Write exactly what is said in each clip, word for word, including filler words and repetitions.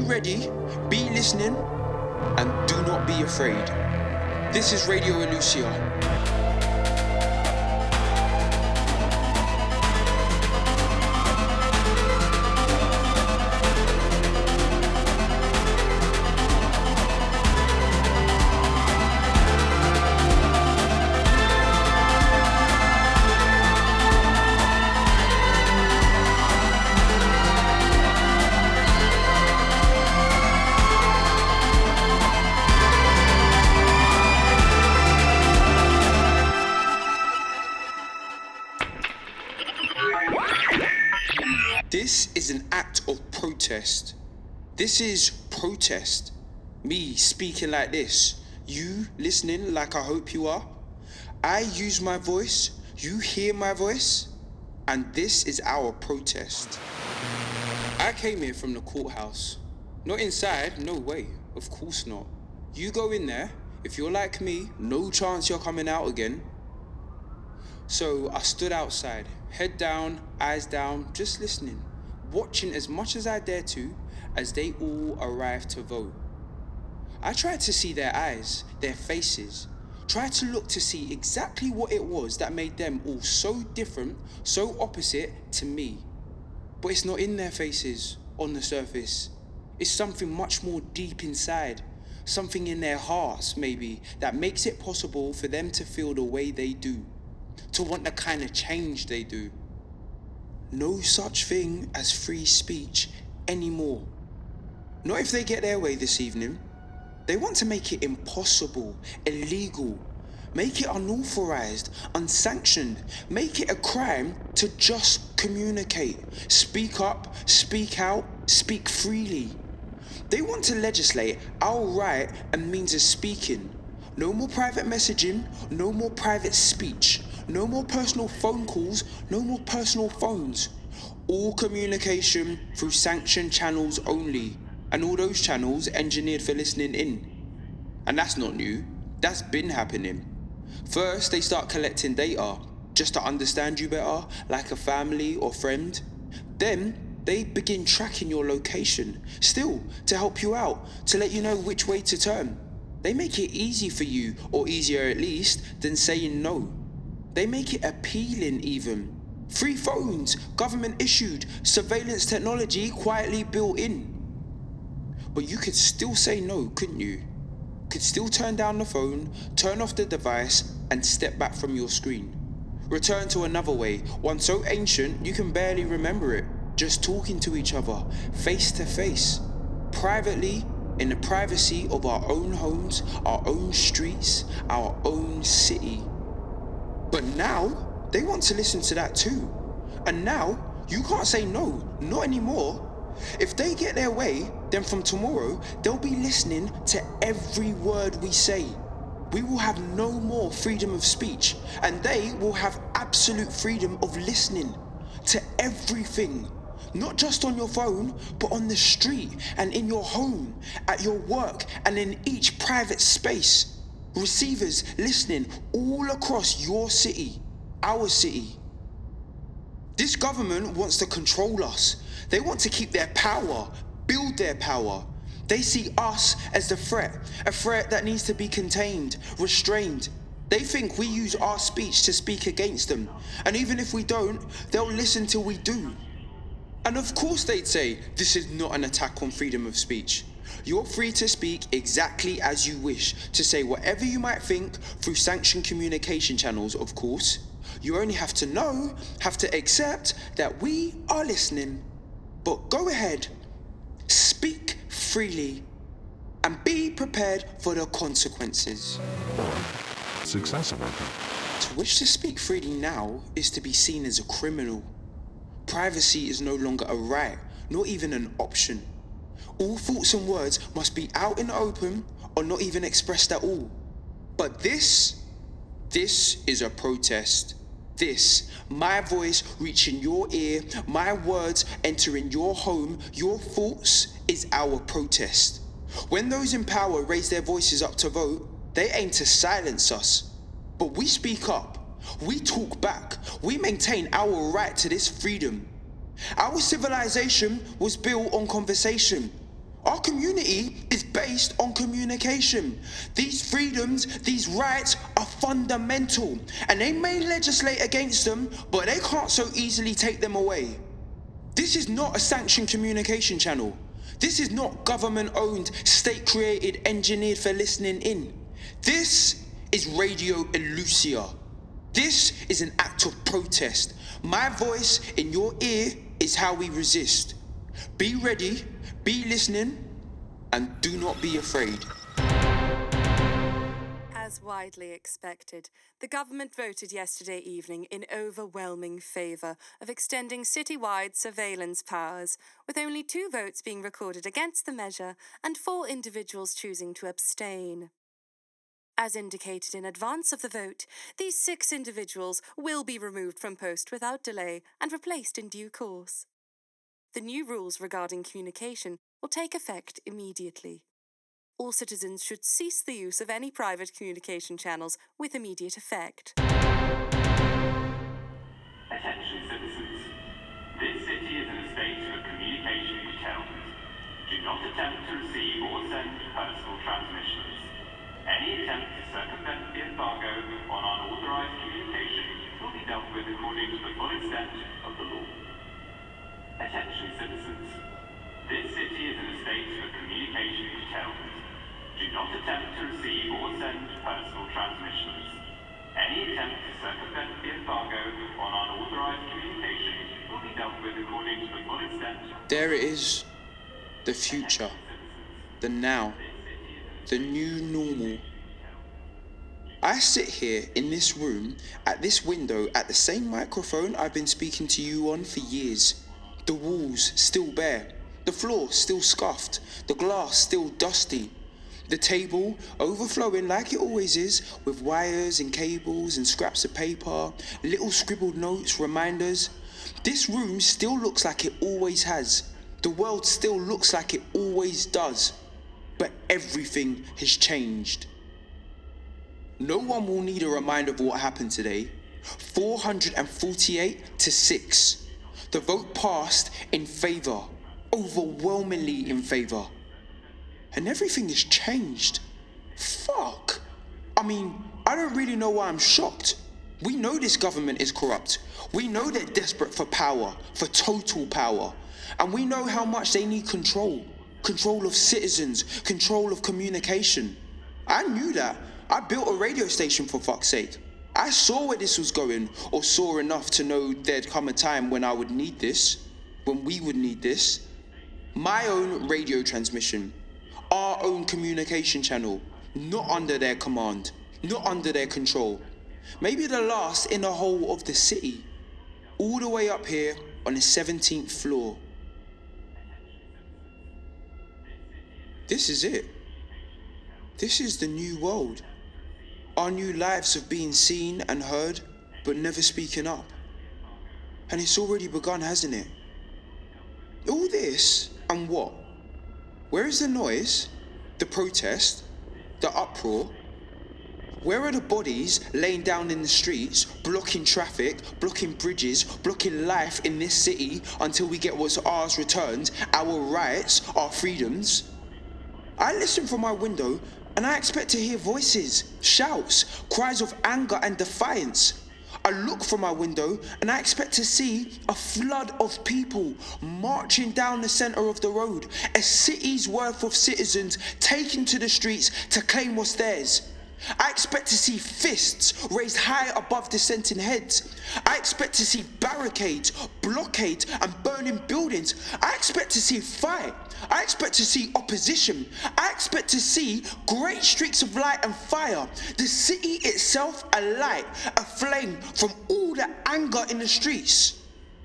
ready, be listening, and do not be afraid. This is Radio Elusia. This is an act of protest. This is protest. Me speaking like this, you listening like I hope you are. I use my voice, you hear my voice, and this is our protest. I came here from the courthouse. Not inside, no way, of course not. You go in there, if you're like me, no chance you're coming out again. So I stood outside, head down, eyes down, just listening, watching as much as I dare to as they all arrived to vote. I tried to see their eyes, their faces, tried to look to see exactly what it was that made them all so different, so opposite to me. But it's not in their faces, on the surface. It's something much more deep inside, something in their hearts maybe, that makes it possible for them to feel the way they do, to want the kind of change they do. No such thing as free speech anymore. Not if they get their way this evening. They want to make it impossible, illegal, make it unauthorized, unsanctioned, make it a crime to just communicate, speak up, speak out, speak freely. They want to legislate our right and means of speaking. No more private messaging, no more private speech. No more personal phone calls, no more personal phones. All communication through sanctioned channels only, and all those channels engineered for listening in. And that's not new, that's been happening. First, they start collecting data, just to understand you better, like a family or friend. Then, they begin tracking your location, still to help you out, to let you know which way to turn. They make it easy for you, or easier at least, than saying no. They make it appealing even. Free phones, government issued, surveillance technology quietly built in. But you could still say no, couldn't you? Could still turn down the phone, turn off the device, and step back from your screen. Return to another way, one so ancient you can barely remember it. Just talking to each other, face to face. Privately, in the privacy of our own homes, our own streets, our own city. But now, they want to listen to that too. And now, you can't say no, not anymore. If they get their way, then from tomorrow, they'll be listening to every word we say. We will have no more freedom of speech, and they will have absolute freedom of listening to everything. Not just on your phone, but on the street and in your home, at your work, and in each private space. Receivers listening all across your city, our city. This government wants to control us. They want to keep their power, build their power. They see us as the threat, a threat that needs to be contained, restrained. They think we use our speech to speak against them. And even if we don't, they'll listen till we do. And of course they'd say, this is not an attack on freedom of speech. You're free to speak exactly as you wish, to say whatever you might think through sanctioned communication channels, of course. You only have to know, have to accept that we are listening. But go ahead, speak freely, and be prepared for the consequences. Successful. To wish to speak freely now is to be seen as a criminal. Privacy is no longer a right, not even an option. All thoughts and words must be out in the open or not even expressed at all. But this, this is a protest. This, my voice reaching your ear, my words entering your home, your thoughts, is our protest. When those in power raise their voices up to vote, they aim to silence us. But we speak up, we talk back, we maintain our right to this freedom. Our civilization was built on conversation. Our community is based on communication. These freedoms, these rights are fundamental, and they may legislate against them, but they can't so easily take them away. This is not a sanctioned communication channel. This is not government-owned, state-created, engineered for listening in. This is Radio Elusia. This is an act of protest. My voice in your ear is how we resist. Be ready, be listening, and do not be afraid. As widely expected, the government voted yesterday evening in overwhelming favour of extending citywide surveillance powers, with only two votes being recorded against the measure and four individuals choosing to abstain. As indicated in advance of the vote, these six individuals will be removed from post without delay and replaced in due course. The new rules regarding communication will take effect immediately. All citizens should cease the use of any private communication channels with immediate effect. Attention citizens. This city is in a state of communication curtailment. Do not attempt to receive or send personal transmissions. Any attempt to circumvent the embargo on unauthorized communication will be dealt with according to the full extent of the law. Attention citizens. This city is in a state of communication curtailment. Do not attempt to receive or send personal transmissions. Any attempt to circumvent the embargo on unauthorized communication will be dealt with according to the full extent. There it is. The future. The now. The new normal. I sit here in this room, at this window, at the same microphone I've been speaking to you on for years. The walls still bare. The floor still scuffed. The glass still dusty. The table overflowing like it always is, with wires and cables and scraps of paper, little scribbled notes, reminders. This room still looks like it always has. The world still looks like it always does. But everything has changed. No one will need a reminder of what happened today. four hundred forty-eight to six. The vote passed in favour, overwhelmingly in favour. And everything has changed. Fuck. I mean, I don't really know why I'm shocked. We know this government is corrupt. We know they're desperate for power, for total power. And we know how much they need control. Control of citizens, control of communication. I knew that. I built a radio station, for fuck's sake. I saw where this was going, or saw enough to know there'd come a time when I would need this, when we would need this. My own radio transmission. Our own communication channel, not under their command, not under their control. Maybe the last in the whole of the city, all the way up here on the seventeenth floor. This is it. This is the new world. Our new lives of being seen and heard, but never speaking up. And it's already begun, hasn't it? All this, and what? Where is the noise, the protest, the uproar? Where are the bodies laying down in the streets, blocking traffic, blocking bridges, blocking life in this city until we get what's ours returned, our rights, our freedoms? I listen from my window and I expect to hear voices, shouts, cries of anger and defiance. I look from my window and I expect to see a flood of people marching down the centre of the road, a city's worth of citizens taking to the streets to claim what's theirs. I expect to see fists raised high above dissenting heads. I expect to see barricades, blockades and burning buildings. I expect to see fire. I expect to see opposition. I expect to see great streaks of light and fire. The city itself alight, aflame from all the anger in the streets.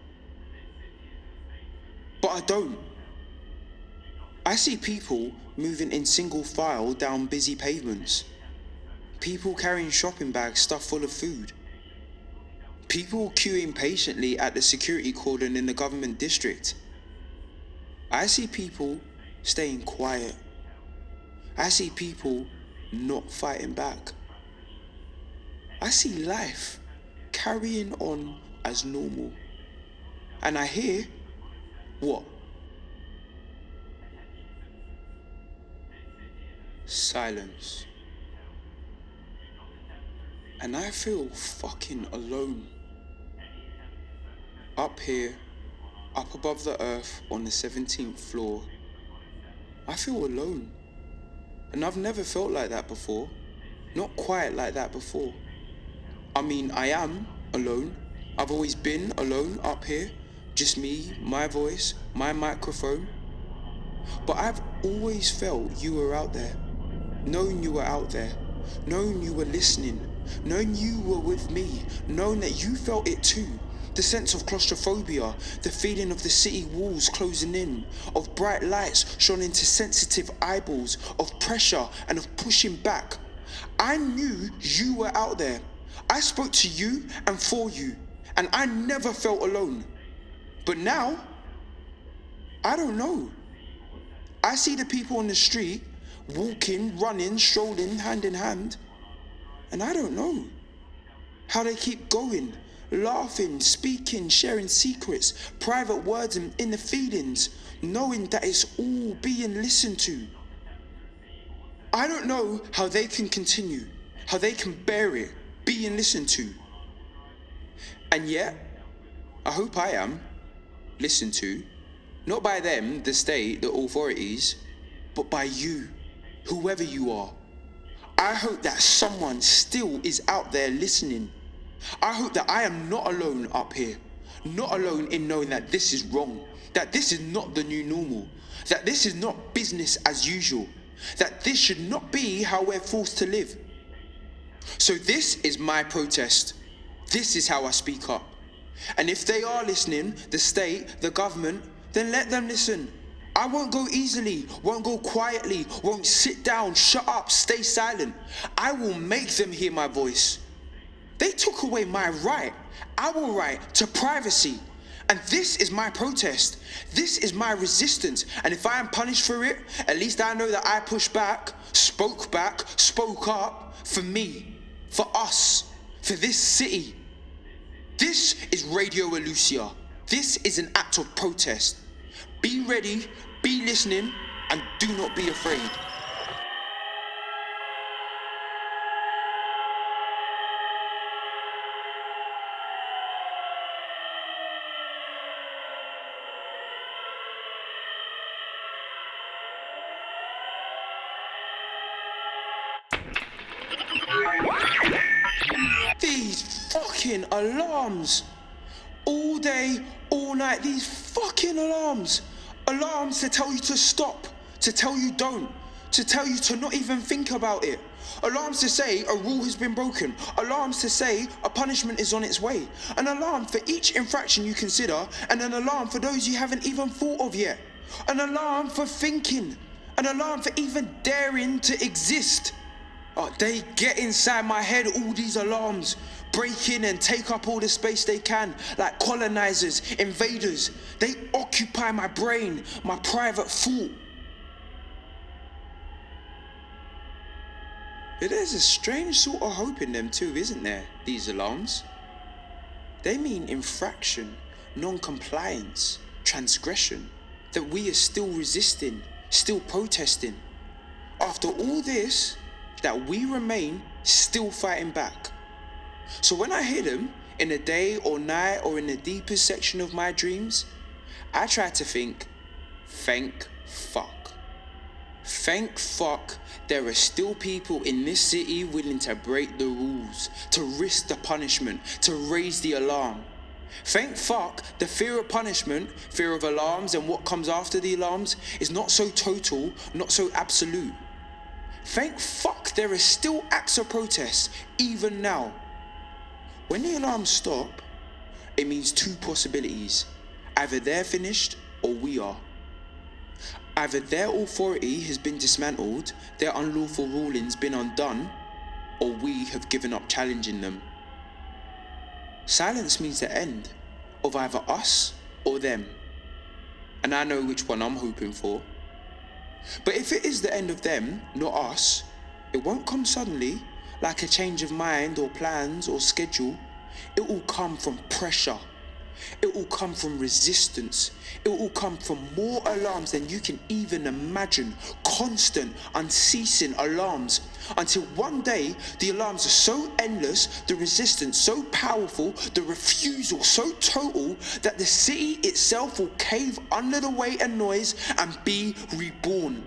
But I don't. I see people moving in single file down busy pavements. People carrying shopping bags stuffed full of food. People queuing patiently at the security cordon in the government district. I see people staying quiet. I see people not fighting back. I see life carrying on as normal. And I hear what? silence. And I feel fucking alone. Up here, up above the earth on the seventeenth floor, I feel alone. And I've never felt like that before. Not quite like that before. I mean, I am alone. I've always been alone up here. Just me, my voice, my microphone. But I've always felt you were out there. Known you were out there. Known you were listening. Known you were with me. Known that you felt it too. The sense of claustrophobia, the feeling of the city walls closing in, of bright lights shone into sensitive eyeballs, of pressure and of pushing back. I knew you were out there. I spoke to you and for you, and I never felt alone. But now, I don't know. I see the people on the street, walking, running, strolling, hand in hand, and I don't know how they keep going. Laughing, speaking, sharing secrets, private words and inner feelings, knowing that it's all being listened to. I don't know how they can continue, how they can bear it, being listened to. And yet, I hope I am listened to, not by them, the state, the authorities, but by you, whoever you are. I hope that someone still is out there listening. I hope that I am not alone up here, not alone in knowing that this is wrong, that this is not the new normal, that this is not business as usual, that this should not be how we're forced to live. So this is my protest. This is how I speak up. And if they are listening, the state, the government, then let them listen. I won't go easily, won't go quietly, won't sit down, shut up, stay silent. I will make them hear my voice. They took away my right, our right to privacy. And this is my protest. This is my resistance. And if I am punished for it, at least I know that I pushed back, spoke back, spoke up for me, for us, for this city. This is Radio Elusia. This is an act of protest. Be ready, be listening, and do not be afraid. These fucking alarms. All day, all night, these fucking alarms. Alarms to tell you to stop, to tell you don't, to tell you to not even think about it. Alarms to say a rule has been broken. Alarms to say a punishment is on its way. An alarm for each infraction you consider, and an alarm for those you haven't even thought of yet. An alarm for thinking. An alarm for even daring to exist. Oh, they get inside my head, all these alarms. Break in and take up all the space they can, like colonizers, invaders. They occupy my brain, my private thought. But there's a strange sort of hope in them too, isn't there, these alarms? They mean infraction, non-compliance, transgression, that we are still resisting, still protesting. After all this, that we remain still fighting back. So when I hear them in the day or night or in the deepest section of my dreams, I try to think, thank fuck. Thank fuck there are still people in this city willing to break the rules, to risk the punishment, to raise the alarm. Thank fuck the fear of punishment, fear of alarms and what comes after the alarms is not so total, not so absolute. Thank fuck there are still acts of protest, even now. When the alarms stop, it means two possibilities. Either they're finished or we are. Either their authority has been dismantled, their unlawful rulings been undone, or we have given up challenging them. Silence means the end of either us or them. And I know which one I'm hoping for. But if it is the end of them, not us, it won't come suddenly, like a change of mind or plans or schedule. It will come from pressure. It will come from resistance. It will come from more alarms than you can even imagine. Constant, unceasing alarms. Until one day, the alarms are so endless, the resistance so powerful, the refusal so total, that the city itself will cave under the weight and noise and be reborn.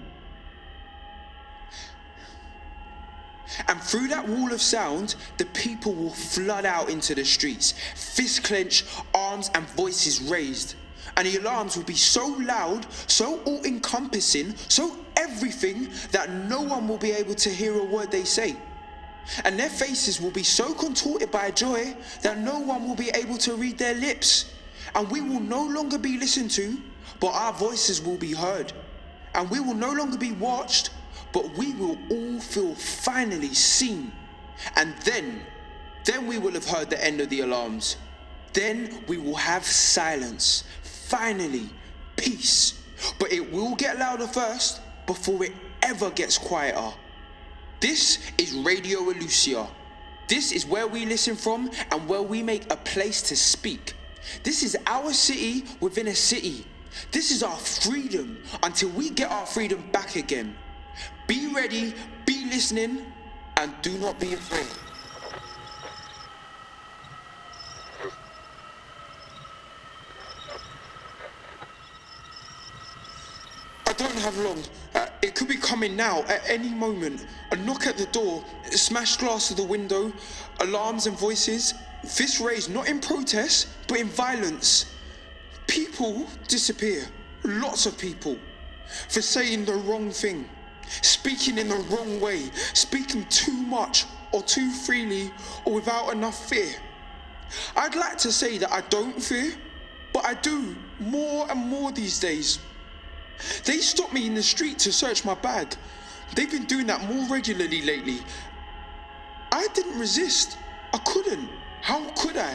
And through that wall of sound, the people will flood out into the streets, fists clenched, arms and voices raised. And the alarms will be so loud, so all-encompassing, so everything, that no one will be able to hear a word they say. And their faces will be so contorted by joy that no one will be able to read their lips. And we will no longer be listened to, but our voices will be heard. And we will no longer be watched, but we will all feel finally seen. And then, then we will have heard the end of the alarms. Then we will have silence. Finally, peace. But it will get louder first before it ever gets quieter. This is Radio Elusia. This is where we listen from and where we make a place to speak. This is our city within a city. This is our freedom until we get our freedom back again. Be ready, be listening, and do not be afraid. I don't have long. Uh, it could be coming now, at any moment. A knock at the door, smashed glass of the window, alarms and voices, fists raised not in protest, but in violence. People disappear, lots of people, for saying the wrong thing. Speaking in the wrong way, speaking too much or too freely or without enough fear. I'd like to say that I don't fear, but I do more and more these days. They stop me in the street to search my bag. They've been doing that more regularly lately. I didn't resist. I couldn't. How could I?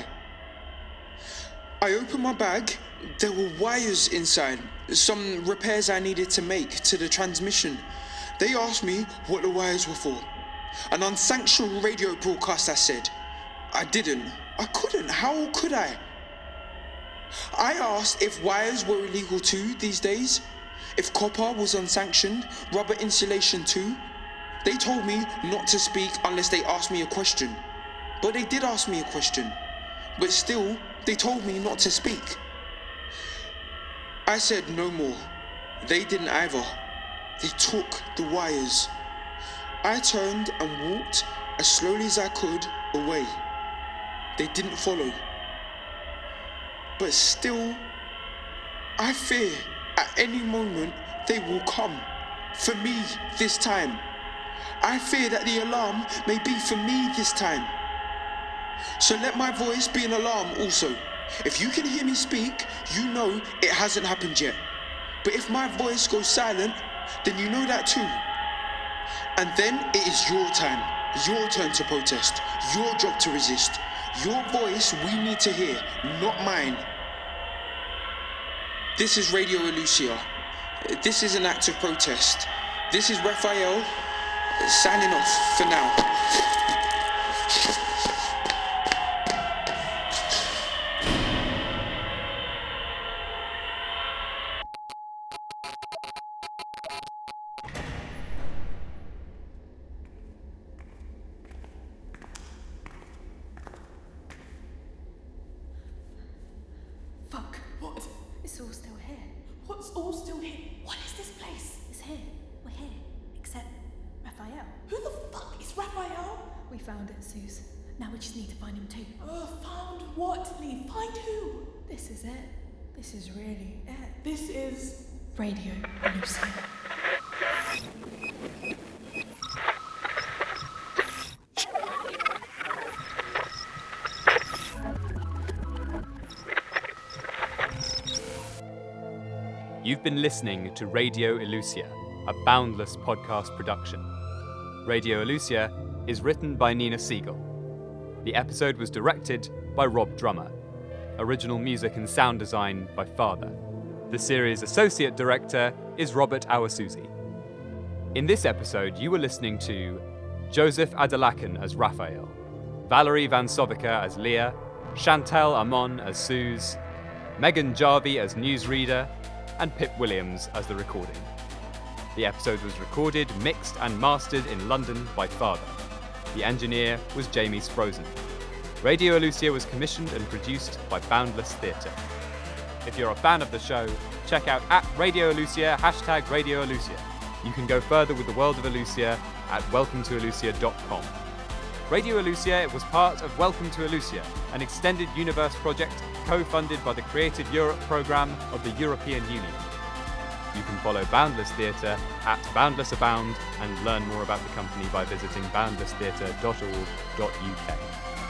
I opened my bag. There were wires inside, some repairs I needed to make to the transmission. They asked me what the wires were for. An unsanctioned radio broadcast, I said. I didn't. I couldn't. How could I? I asked if wires were illegal too these days. If copper was unsanctioned, rubber insulation too. They told me not to speak unless they asked me a question. But they did ask me a question. But still, they told me not to speak. I said no more. They didn't either. They took the wires. I turned and walked as slowly as I could away. They didn't follow. But still, I fear at any moment they will come. For me this time. I fear that the alarm may be for me this time. So let my voice be an alarm also. If you can hear me speak, you know it hasn't happened yet. But if my voice goes silent, then you know that too. And then it is your time, your turn to protest, your job to resist. Your voice we need to hear, not mine. This is Radio Elusia. This is an act of protest. This is Raphael, signing off for now. Fuck. What? It's all still here. What's all still here? What is this place? It's here. We're here. Except Raphael. Who the fuck is Raphael? We found it, Suze. Now we just need to find him too. Uh, found what, Lee? Find who? This is it. This is really it. This is... Radio Elusia. You've been listening to Radio Elusia, a Boundless podcast production. Radio Elusia is written by Nina Siegel. The episode was directed by Rob Drummer. Original music and sound design by Father. The series' associate director is Robert Awasuzi. In this episode, you were listening to Joseph Adelakan as Raphael, Valerie Van Sovica as Leah, Chantal Amon as Suze, Megan Jarvie as newsreader, and Pip Williams as the recording. The episode was recorded, mixed and mastered in London by Father. The engineer was Jamie Sprosen. Radio Elusia was commissioned and produced by Boundless Theatre. If you're a fan of the show, check out at Radio Elusia, hashtag Radio Elusia. You can go further with the world of Elusia at welcome to elusia dot com. Radio Elusia was part of Welcome to Elusia, an extended universe project co-funded by the Creative Europe programme of the European Union. You can follow Boundless Theatre at Boundless Abound and learn more about the company by visiting boundless theatre dot org dot U K.